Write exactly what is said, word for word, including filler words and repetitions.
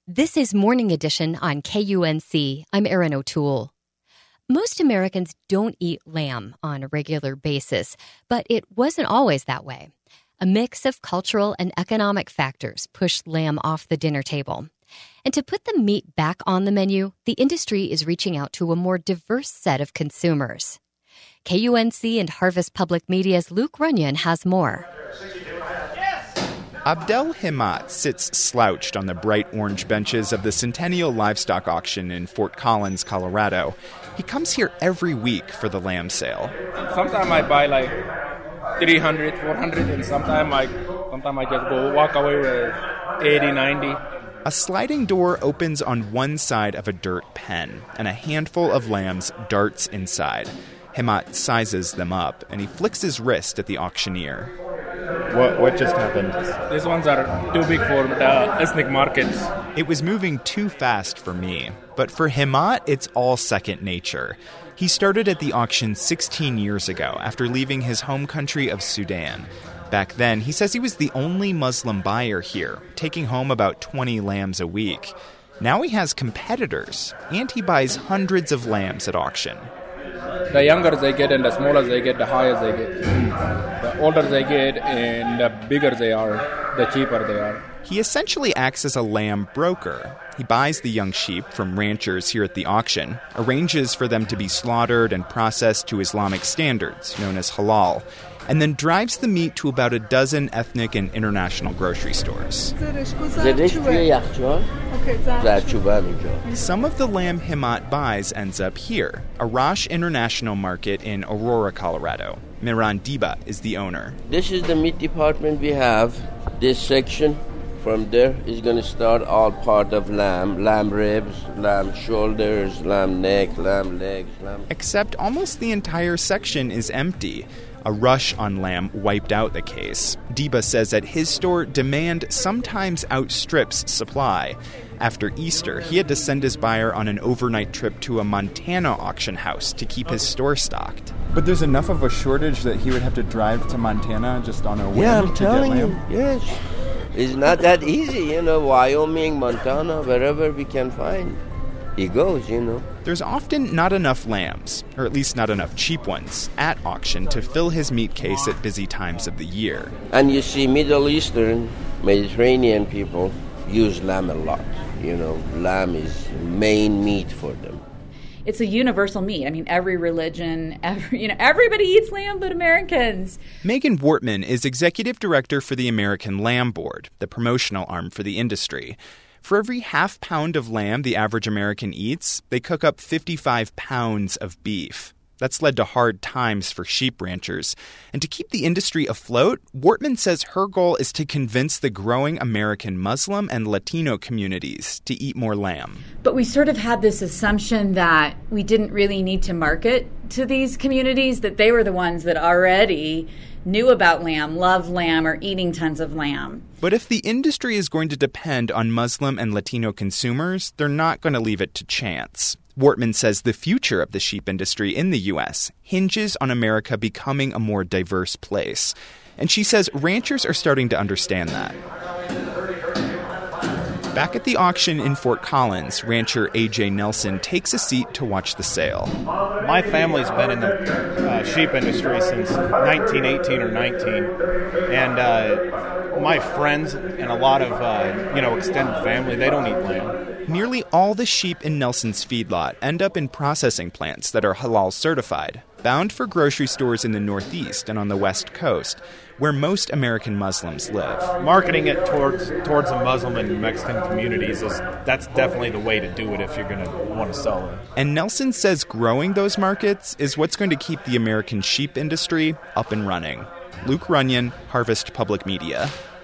This is Morning Edition on K U N C. I'm Erin O'Toole. Most Americans don't eat lamb on a regular basis, but it wasn't always that way. A mix of cultural and economic factors pushed lamb off the dinner table. And to put the meat back on the menu, the industry is reaching out to a more diverse set of consumers. K U N C and Harvest Public Media's Luke Runyon has more. Abdel Himat sits slouched on the bright orange benches of the Centennial Livestock Auction in Fort Collins, Colorado. He comes here every week for the lamb sale. Sometimes I buy like three hundred, four hundred, and sometimes I, sometimes I just go walk away with eighty, ninety. A sliding door opens on one side of a dirt pen, and a handful of lambs darts inside. Himat sizes them up, and he flicks his wrist at the auctioneer. What what just happened? These ones are too big for the ethnic markets. It was moving too fast for me, but for Himat, it's all second nature. He started at the auction sixteen years ago after leaving his home country of Sudan. Back then, he says he was the only Muslim buyer here, taking home about twenty lambs a week. Now he has competitors, and he buys hundreds of lambs at auction. The younger they get and the smaller they get, the higher they get. The older they get and the bigger they are, the cheaper they are. He essentially acts as a lamb broker. He buys the young sheep from ranchers here at the auction, arranges for them to be slaughtered and processed to Islamic standards, known as halal, and then drives the meat to about a dozen ethnic and international grocery stores. Some of the lamb Himat buys ends up here, Arash International Market in Aurora, Colorado. Miran Diba is the owner. This is the meat department we have. This section from there is going to start all part of lamb, lamb ribs, lamb shoulders, lamb neck, lamb legs, lamb... Except almost the entire section is empty. A rush on lamb wiped out the case. Diba says at his store, demand sometimes outstrips supply. After Easter, he had to send his buyer on an overnight trip to a Montana auction house to keep his store stocked. But there's enough of a shortage that he would have to drive to Montana just on a whim yeah, I'm to telling get you, lamb? yes. It's not that easy, you know, Wyoming, Montana, wherever we can find. He goes, you know. There's often not enough lambs, or at least not enough cheap ones, at auction to fill his meat case at busy times of the year. And you see Middle Eastern, Mediterranean people use lamb a lot. You know, lamb is main meat for them. It's a universal meat. I mean, every religion, every, you know, everybody eats lamb but Americans. Megan Wortman is executive director for the American Lamb Board, the promotional arm for the industry. For every half pound of lamb the average American eats, they cook up fifty-five pounds of beef. That's led to hard times for sheep ranchers. And to keep the industry afloat, Wortman says her goal is to convince the growing American Muslim and Latino communities to eat more lamb. But we sort of had this assumption that we didn't really need to market to these communities, that they were the ones that already knew about lamb, loved lamb, or eating tons of lamb. But if the industry is going to depend on Muslim and Latino consumers, they're not going to leave it to chance. Wortman says the future of the sheep industry in the U S hinges on America becoming a more diverse place. And she says ranchers are starting to understand that. Back at the auction in Fort Collins, rancher A J Nelson takes a seat to watch the sale. My family's been in the uh, sheep industry since nineteen eighteen or nineteen, and uh, my friends and a lot of uh, you know extended family, they don't eat lamb. Nearly all the sheep in Nelson's feedlot end up in processing plants that are halal certified, bound for grocery stores in the Northeast and on the West Coast, where most American Muslims live. Marketing it towards towards the Muslim and Mexican communities, is that's definitely the way to do it if you're going to want to sell it. And Nelson says growing those markets is what's going to keep the American sheep industry up and running. Luke Runyon, Harvest Public Media.